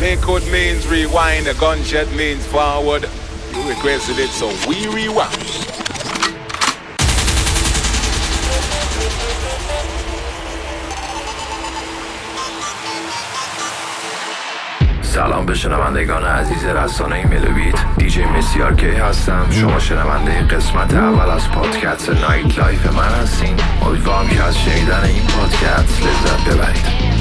Liquid means rewind, a gunshot means forward. You requested it, so we rewind. سلام به شنوندگان عزیز رسانه ملوبیت، دیجی مسیار کی هستم. شما شنونده قسمت اول از پادکست نایت لایف من هستین. امیدوارم که از شنیدن این پادکست لذت ببرید.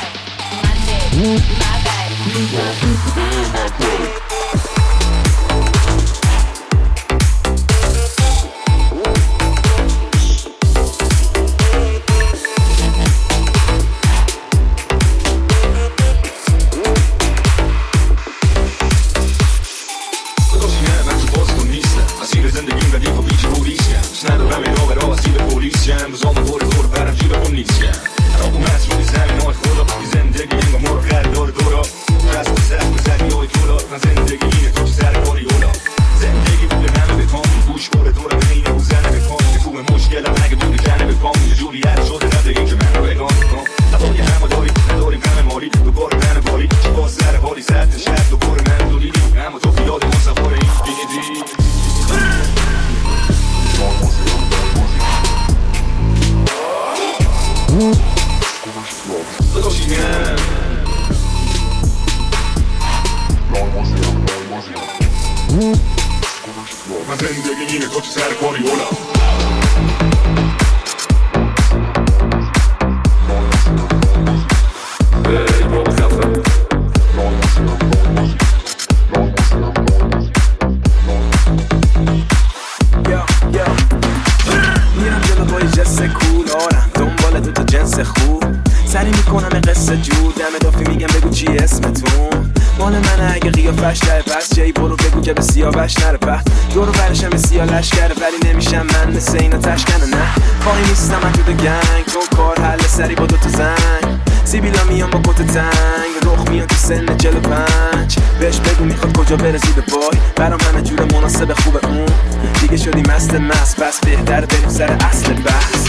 دورو برشم سیاه لشکره ولی نمیشم من مثل اینا تشکنه. نه خواهی نیستم من تو ده گنگ، تو کار حل سری با دوتا زنگ. سیبیلا میان با کت تنگ، رخ میان تو سن 45. بهش بگو میخواد کجا بره زود بای، برام همه جور مناسب خوبه اون. دیگه شدی مست بس بهتر بریم سر اصل بحث.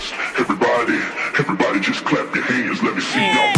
Everybody just clap your hands, let me see y'all.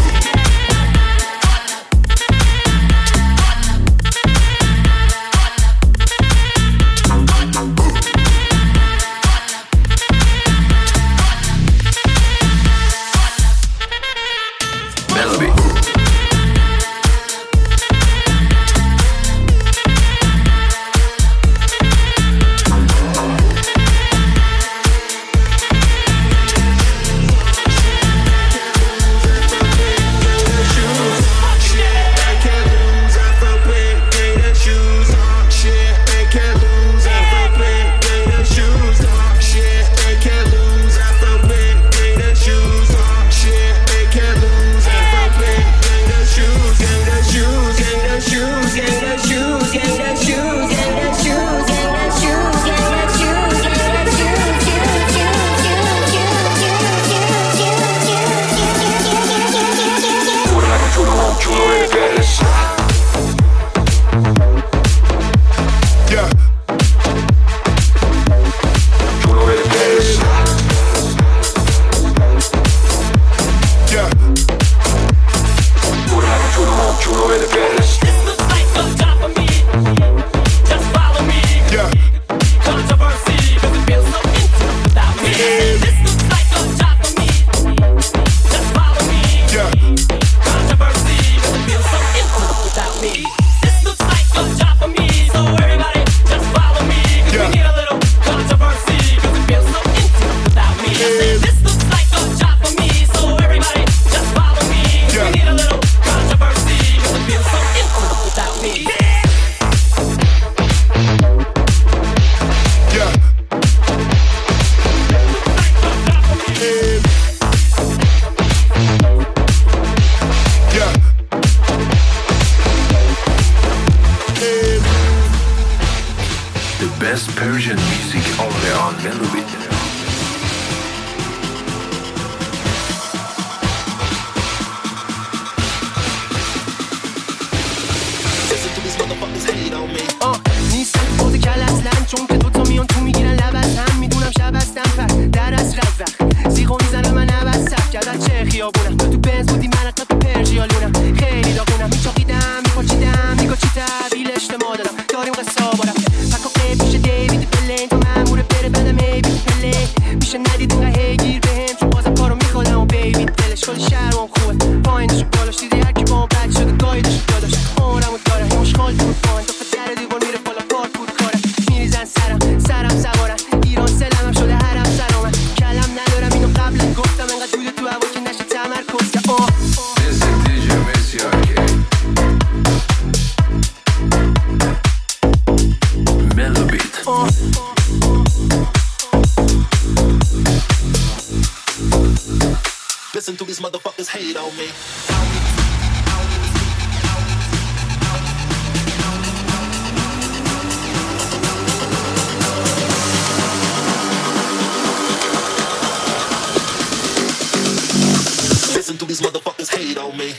Persian music only on Melobit. نیستم خود کل اصلا چون که دوتا میان تو میگیرن لبت هم میدونم شب هستم پر در از رزق زیغو میزنه من نبستم گردت چه خیابونم تو بنز بودی من تو پرژیالونم خیلی داغونم میچاقیدم Listen to these motherfuckers hate on me. Listen to these motherfuckers hate on me.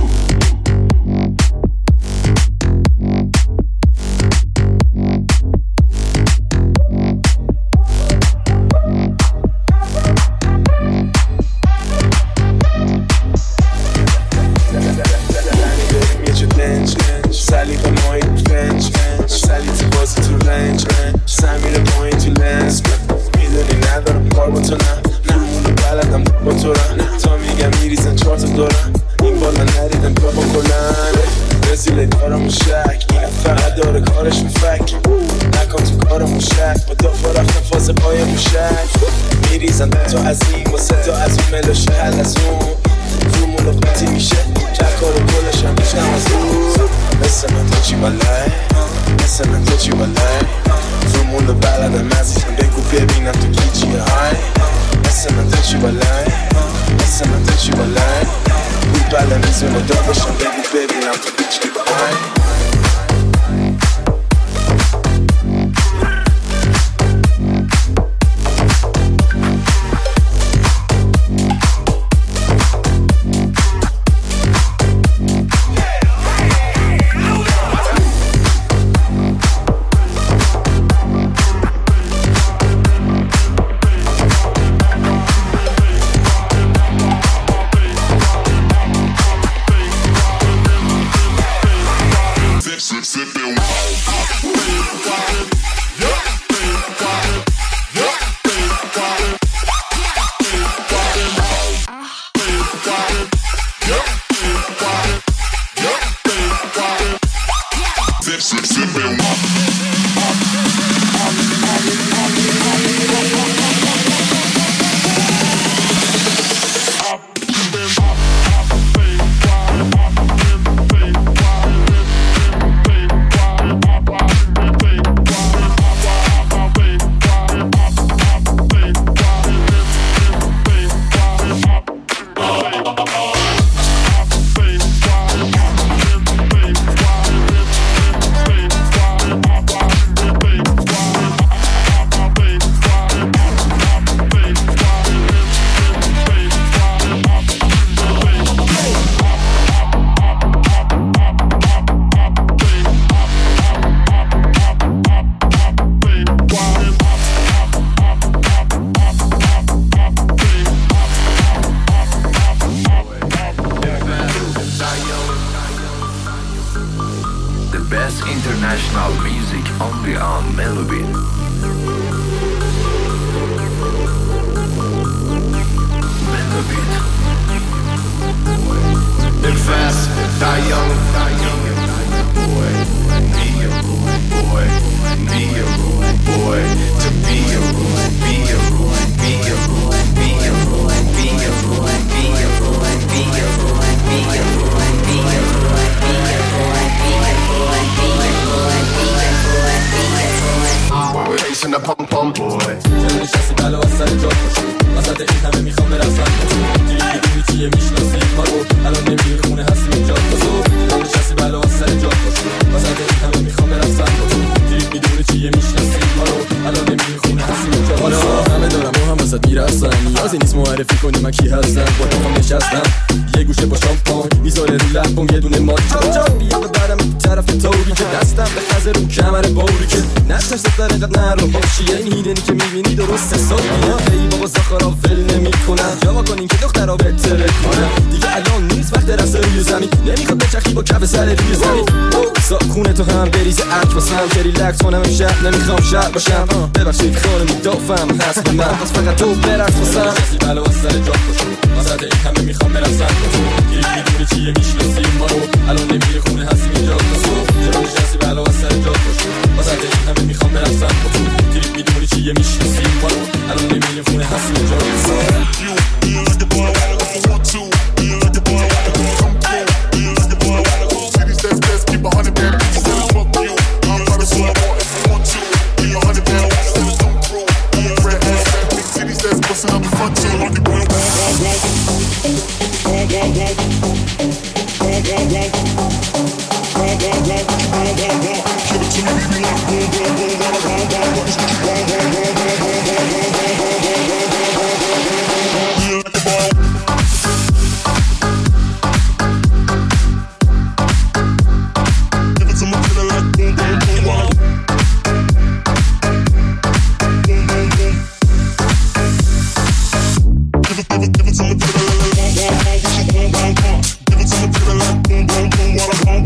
نمیخوام شب باشم ببخشید خانمی دافم هست به من پس فقط تو برقص واسم کسی بلا واسه سر جا باشم واسه این همه میخوام برم سر کن گیری میدونی چیه میشناسی ما رو الان نمیری خونه هستی اینجا چرا نشستی بلا واسه سر جا باشم واسه این همه میخوام برم سر کن گیری میدونی چیه میشناسی ما رو الان نمیری خونه هستی اینجا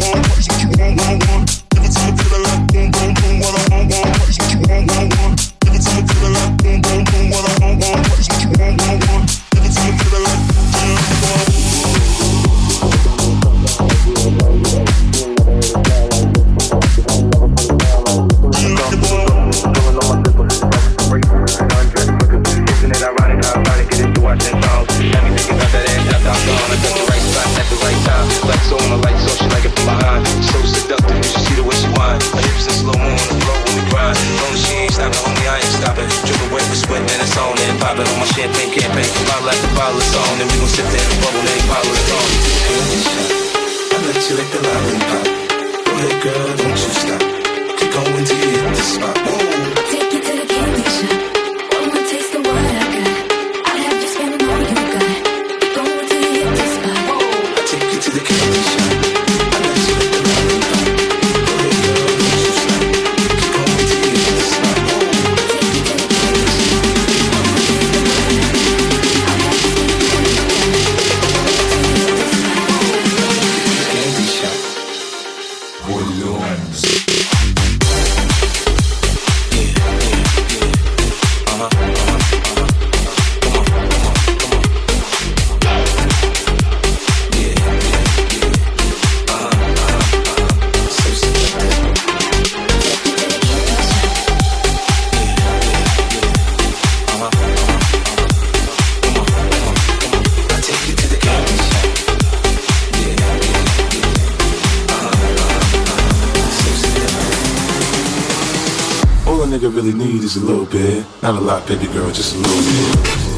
nigga really need is a little bit. Not a lot, baby girl, just a little bit.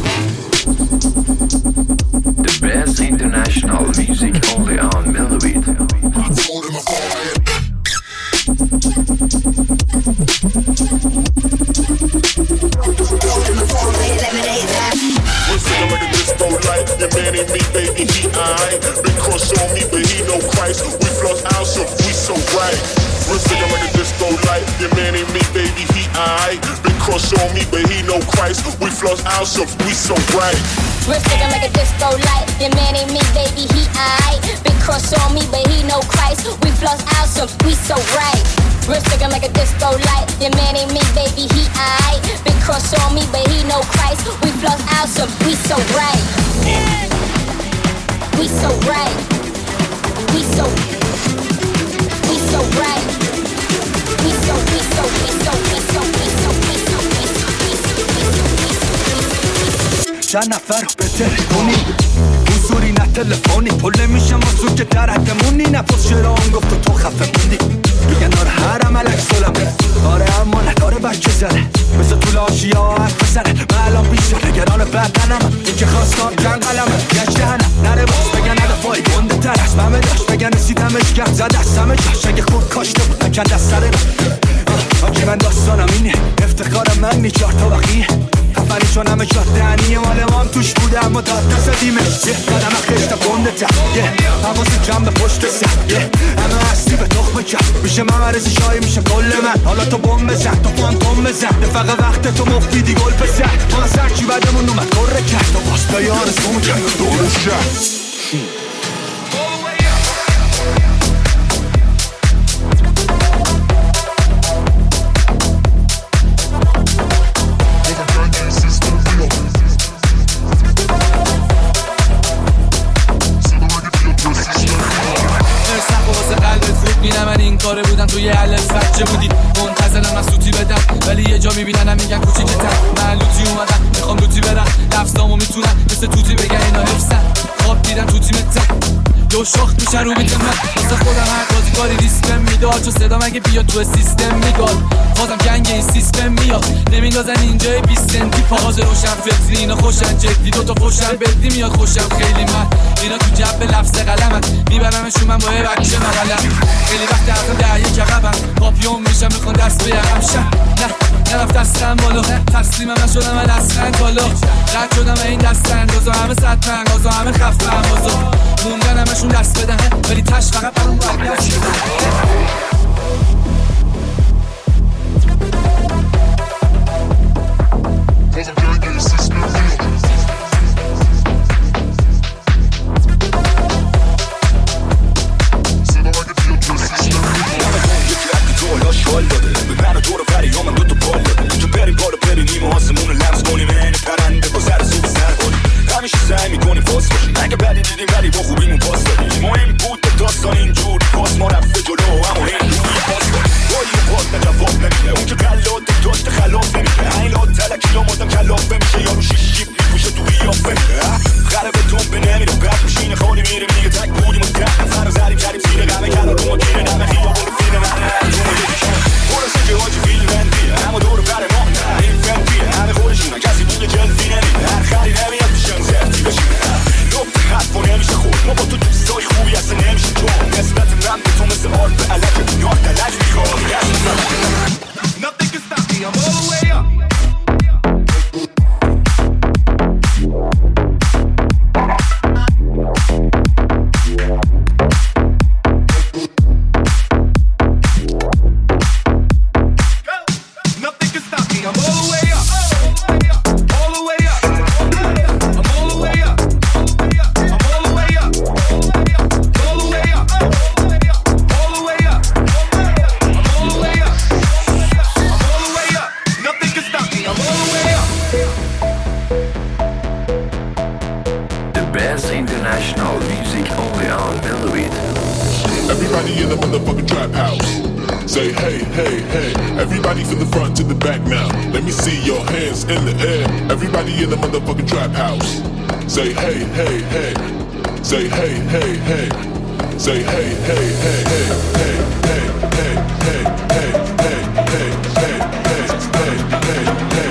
The best international music only on Millibeat. Once again, like a disco light, your man ain't me, baby, he aight. Big cross on me, but he know Christ. We floss out, so we so bright. Once again, like a disco light, your man ain't me, baby, he aight. Big cross on me, but he know Christ. We floss out, so we so bright. We're sticking like a disco light. Your man ain't me, baby, he aight. Big cross on me, but he know Christ. We floss out, so we so right. We're sticking like a disco light. Your man ain't me, baby, he aight. Big cross on me, but he know Christ. We floss out, so we so right. We so right. We so right. We so چند نفر به تلفنی حضوری نه تلفنی پله میشم واسو که در حدمونی نفس شرام گفت و تو خفه موندی میگن آره هرم علک سلمه آره اما نداره بچه زره مثل طول آشیا حرف بزنه من الان بیشتر نگران بدنم این که خواستم جنگ قلمه گشت دهنم نره باز بگن هدفایی گنده تر از همه داشت بگن رسیدمش کرد زد از همه جاش اگه خود کاشته بود نکند از سر آنکه من داستانم اینه افتخارم من نی چار تا بقیه خفنی چون همه شاد دهنی مال ما هم توش بوده اما داد نزدیمش یه قدم خشتا گنده تر حواسی جمع به پشت سر همه هستی به تخم کر میشه ممرز شایی میشه کل من حالا تو بوم بزن تو فانتوم بزن دفقه وقت تو مفیدی گل بزن ما از هرچی بدمون اومد کره کرد و باستای آرزومو کرد دورش کرد کاره بودن توی علف بچه بودی منتظرم از سوتی بدم ولی یه جا میبیننم میگن کوچیکه تر من لوتی اومدم میخوام لوتی برم لفظامو میتونم مثل توتی بگن اینا حفظن خواب دیدم تو تیمت دو شاخت میشن رو بیت من واسه خودم هر بازی کاری ریسپم میداد چو صدا مگه بیاد تو سیستم میگاد بازم جنگ این سیستم میاد نمیندازن اینجای 20 سنتی پاغاز روشن فلزی اینا خوشن جدی دوتا خوشن بدی میاد خوشم خیلی من اینا تو جب لفظ قلمن میبرمشون من با یه بچه مقلم خیلی وقت حقم دهیه که قبم پاپیون میشم میخوان دست بیارم شم نه نرفت دستم بالا تسلیمم نشدم من اصلا بالا رد شدم این دست اندازا همه صد پنگازا همه خفم بازا موندن همشون دست بدن ولی تش فقط برام باید نشید Everybody in the motherfucking trap house. Say hey, hey, hey. Everybody from the front to the back now. Let me see your hands in the air. Everybody in the motherfucking trap house. Say hey, hey, hey. Say hey, hey, hey. Say hey, hey, hey, hey, hey, hey, hey, hey, hey, hey, hey, hey, hey,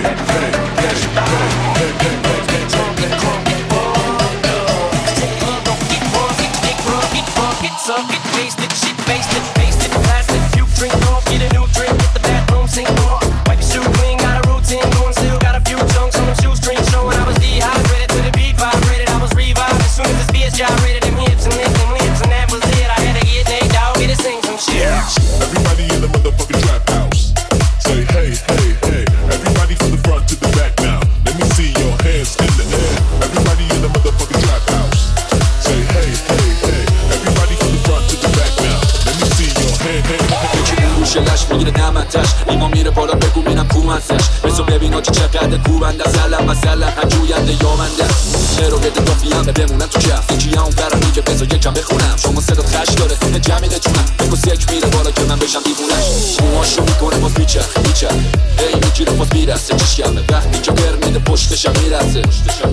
Everybody in the motherfucking trap house. Say hey, hey, hey. Everybody from the front to the back now. Let me see your hands in the air. Everybody in the motherfucking trap house. Say hey, hey, hey. Everybody from the front to the back now. Let me see your hands. گوشلش میگیره نمتش ایما میره بالا بگو بینم کومتش بسو ببینا که چقدر کوبنده زلم مثلا هم جوینده یا منده رو بده دافی هم بمونم تو کف یکی هم برم میگه بذار یکم بخونم شما صدا خش داره سینه جمیده چونم بگو سک میره بالا که من بشم دیوونش موهاشو میکنه باز میچه ای میگیره باز میرسه چشمه وقتی که بر میده پشتشم میرسه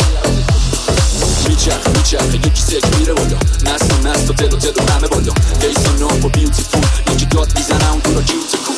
میچرخه یکی سک میره بالا مست و تدو همه بالا دیسا نام و بیوتیفول یکی داد میزنه اون دورا کیوت کن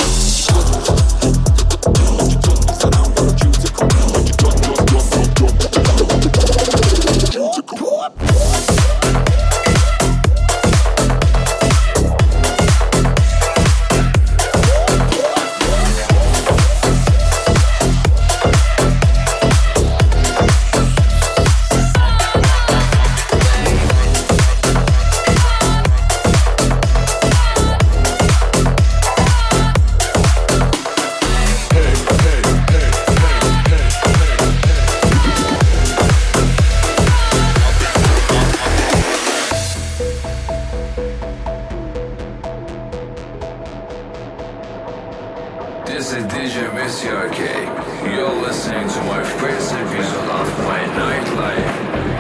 This is DJ MCRK. You're listening to my first episode of my nightlife.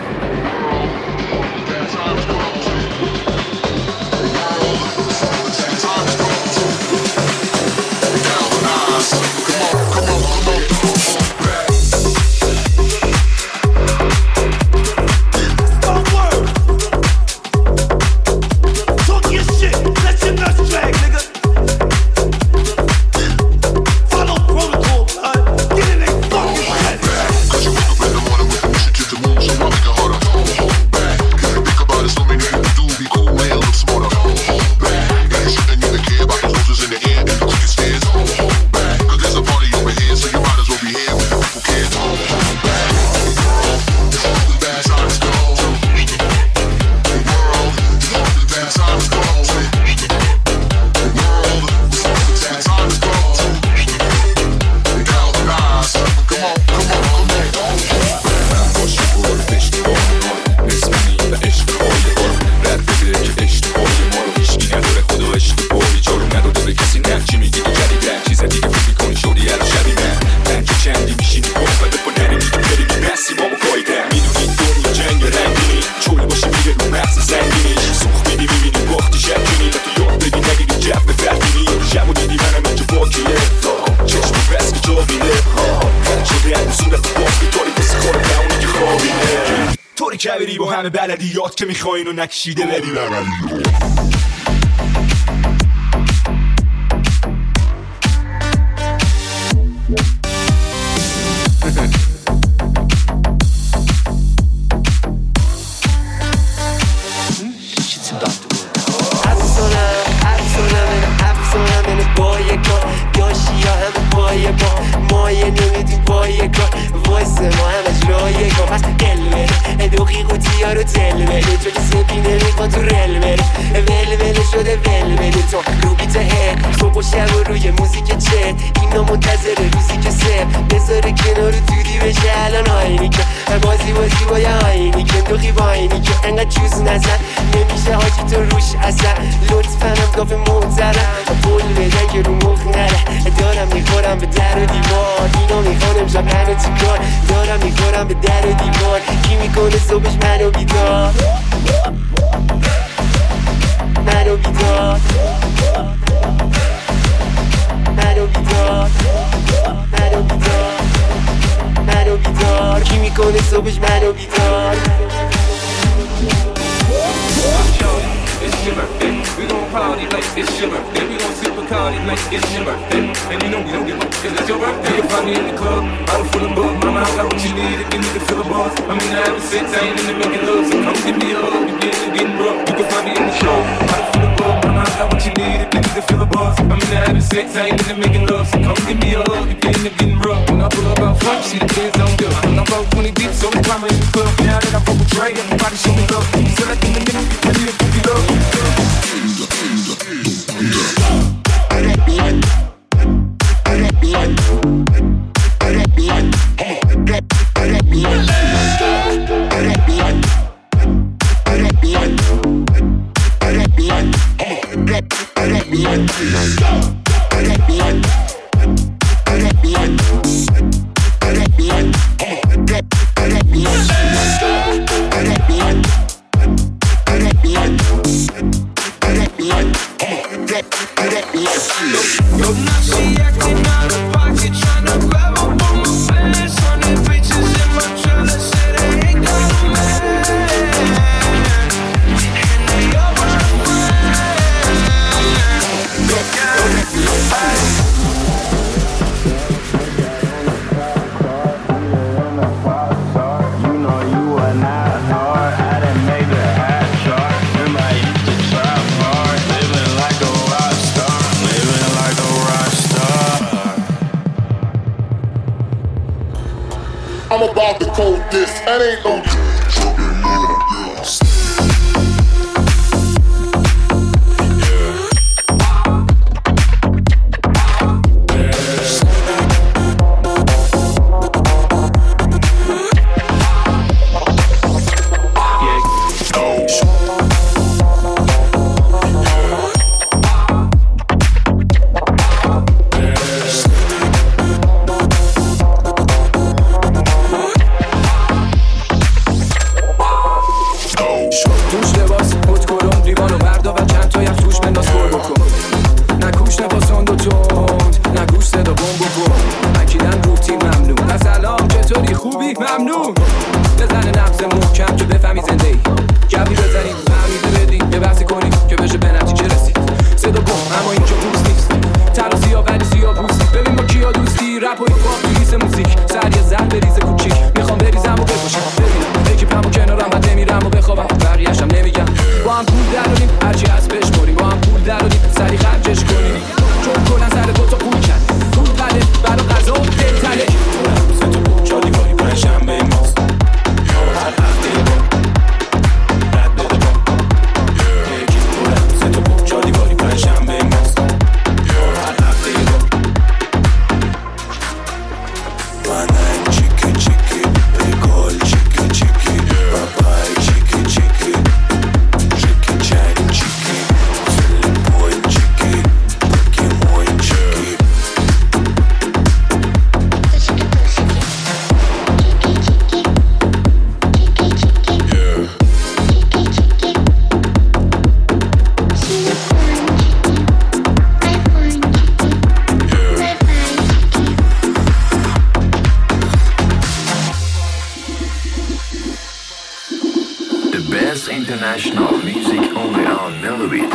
کبیری با همه بلدیات که میخواین و نکشیده بدی منو بیدار منو بیدار منو بیدار منو بیدار کی میکنه صبحش منو بیدار It's your birthday. We gon' party like it's your birthday. We gon' sip Bacardi like it's your birthday. And you know we don't give up 'cause it's your birthday. You can find me in the club, bottle full of bug. Mama, I got what you need if you need to fill a buzz. I'm in the having sex, I ain't in the making love. So come give me a hug, you getting rough. You can find me in the show, bottle full of bug. Mama, I got what you need if you need to fill a buzz. I'm in the having sex, I ain't in the making love. So come give me a hug, you getting rough. When I pull up out front, see the kids on good. I'm about 20 deep, so I'm climbing in the club. Now that I fuck with Dre, everybody show me love. So like in the middle, I need to give you love. I'm about to code this, that ain't no International music only on Mellobeat.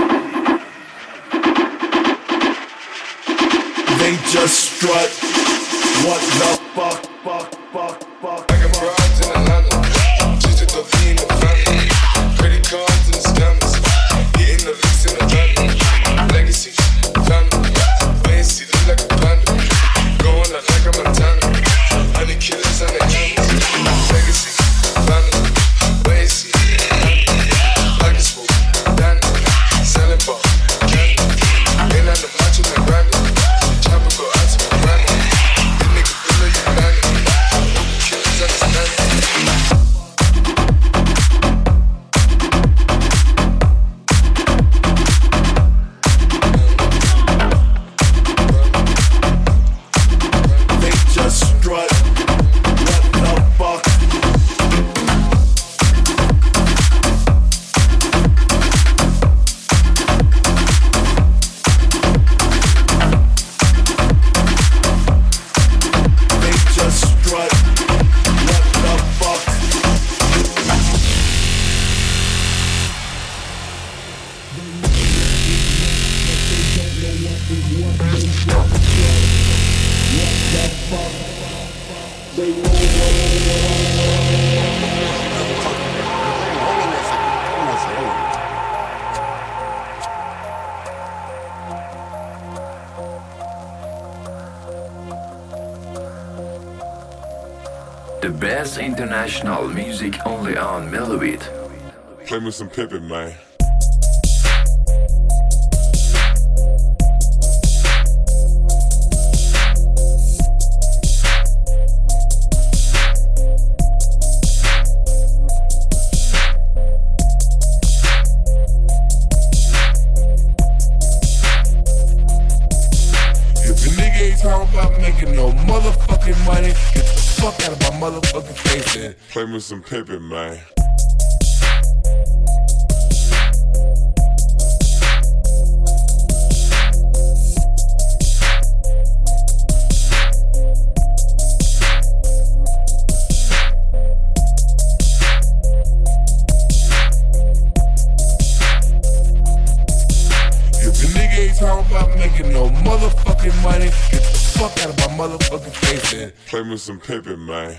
They just strut. What the fuck? I got my rides in Atlanta. Just at the V in the family. Credit cards and scammers. Getting the leaks in the van. Legacy, family. Wait and see, look like a panda. Going out like a Montana. Honey killers and the hammers. Legacy, family. Wait and see. Ain't on the macho like Randy. Chopper go out to my granny. This nigga feel like you landing. The best international music only on Mellobeat. Play me some Pippin, man. If a nigga ain't talking about making no motherfucking money, get the fuck out of my motherfucking face then. Play me some Pippin, man. If a nigga ain't talking about making no motherfucking money, get the fuck out of my motherfucking face then. Play me some Pippin, man.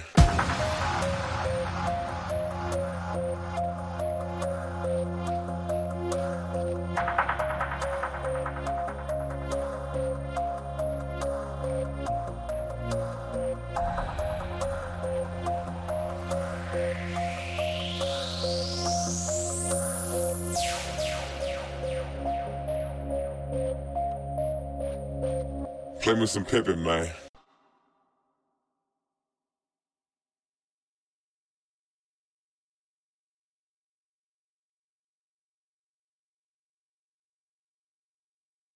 Play me some Pippin, man.